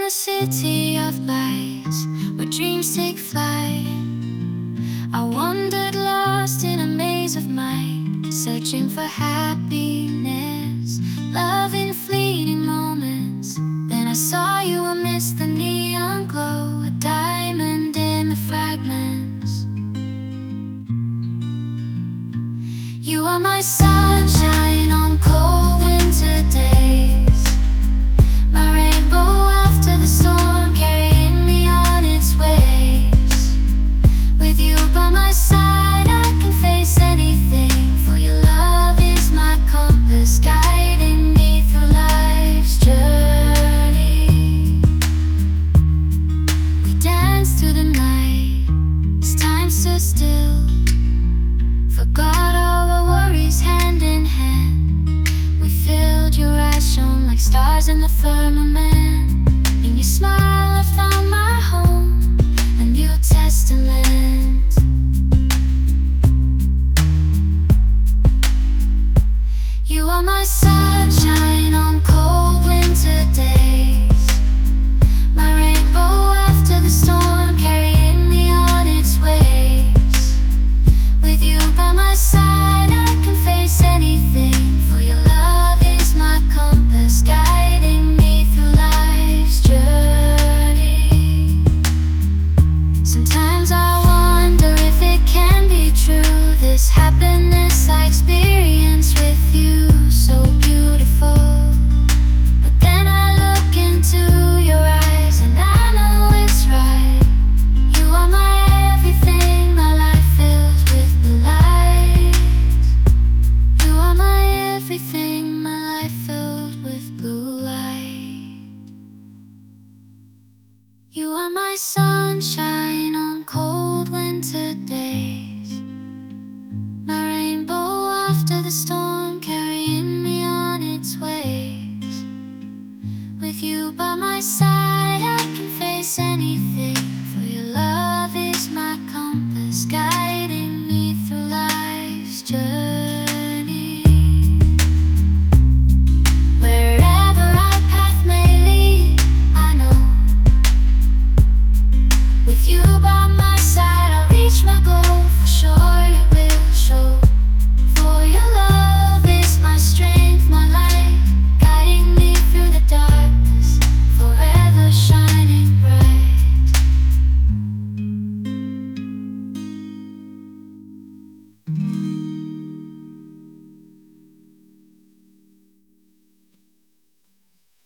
a city of lights where dreams take flight. I wandered lost in a maze of mind, searching for happiness, love in fleeting moments. Then I saw you amidst the neon glow, a diamond in the fragments. You are my sunshine on cold winter days, my rainbow after the storm, carrying me on its waves. With you by my side, I can face anything, for your love is my compass, guiding me through life's journey. We danced through the night as time stood still, forgot all our worries hand in hand. We filled your eyes, shone like stars in the firmament. In your smile I found my home, a New Testament. You are my sunshine on cold winter days, my rainbow after the storm, carrying me on its waves. With you by my side, I can face anything, for your love is my compass, guiding me through life's journey. Sometimes I wonder if it can be true, this happiness I experience with you, so beautiful. But then I look into your eyes and I know it's right. You are my everything, my life filled with the light. You are my everything, my life filled with blue light. You are my sunshine on cold winter days, my rainbow after the storm, carrying me on its waves. With you by my side,